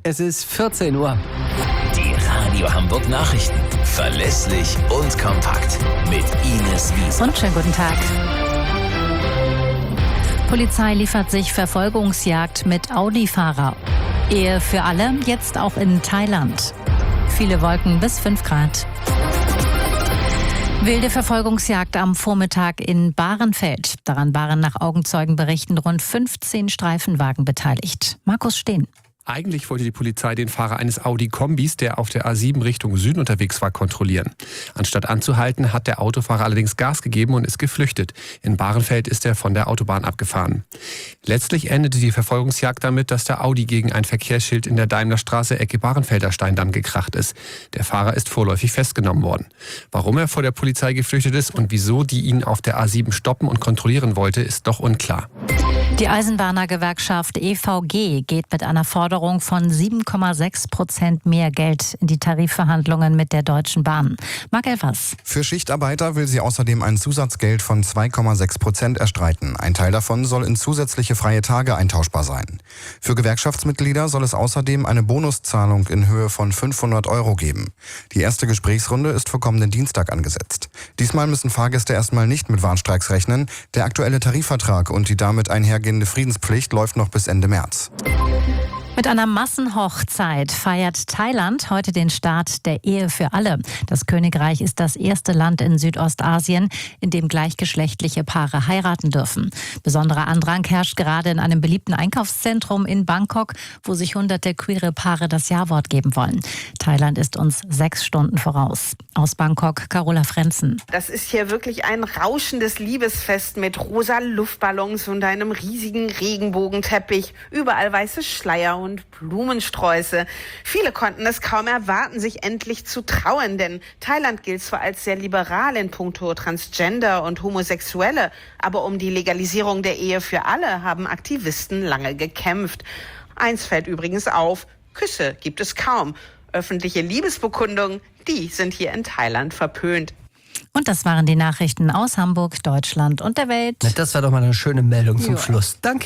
Es ist 14 Uhr. Die Radio Hamburg Nachrichten. Verlässlich und kompakt. Mit Ines Wiese. Und schönen guten Tag. Polizei liefert sich Verfolgungsjagd mit Audi-Fahrer. Ehe für alle, jetzt auch in Thailand. Viele Wolken bis 5 Grad. Wilde Verfolgungsjagd am Vormittag in Bahrenfeld. Daran waren nach Augenzeugenberichten rund 15 Streifenwagen beteiligt. Markus Steen. Eigentlich wollte die Polizei den Fahrer eines Audi-Kombis, der auf der A7 Richtung Süden unterwegs war, kontrollieren. Anstatt anzuhalten, hat der Autofahrer allerdings Gas gegeben und ist geflüchtet. In Bahrenfeld ist er von der Autobahn abgefahren. Letztlich endete die Verfolgungsjagd damit, dass der Audi gegen ein Verkehrsschild in der Daimlerstraße Ecke Bahrenfelder Steindamm gekracht ist. Der Fahrer ist vorläufig festgenommen worden. Warum er vor der Polizei geflüchtet ist und wieso die ihn auf der A7 stoppen und kontrollieren wollte, ist doch unklar. Die Eisenbahnergewerkschaft EVG geht mit einer Forderung von 7,6% mehr Geld in die Tarifverhandlungen mit der Deutschen Bahn. Marc Elfers. Für Schichtarbeiter will sie außerdem ein Zusatzgeld von 2,6% erstreiten. Ein Teil davon soll in zusätzliche freie Tage eintauschbar sein. Für Gewerkschaftsmitglieder soll es außerdem eine Bonuszahlung in Höhe von 500 € geben. Die erste Gesprächsrunde ist für kommenden Dienstag angesetzt. Diesmal müssen Fahrgäste erstmal nicht mit Warnstreiks rechnen. Der aktuelle Tarifvertrag und die damit einhergehende Friedenspflicht läuft noch bis Ende März. Mit einer Massenhochzeit feiert Thailand heute den Start der Ehe für alle. Das Königreich ist das erste Land in Südostasien, in dem gleichgeschlechtliche Paare heiraten dürfen. Besonderer Andrang herrscht gerade in einem beliebten Einkaufszentrum in Bangkok, wo sich hunderte queere Paare das Ja-Wort geben wollen. Thailand ist uns 6 Stunden voraus. Aus Bangkok, Carola Frenzen. Das ist hier wirklich ein rauschendes Liebesfest mit rosa Luftballons und einem riesigen Regenbogenteppich. Überall weiße Schleier und Blumensträuße. Viele konnten es kaum erwarten, sich endlich zu trauen, denn Thailand gilt zwar als sehr liberal in puncto Transgender und Homosexuelle, aber um die Legalisierung der Ehe für alle haben Aktivisten lange gekämpft. Eins fällt übrigens auf: Küsse gibt es kaum. Öffentliche Liebesbekundungen, die sind hier in Thailand verpönt. Und das waren die Nachrichten aus Hamburg, Deutschland und der Welt. Das war doch mal eine schöne Meldung zum Schluss. Danke.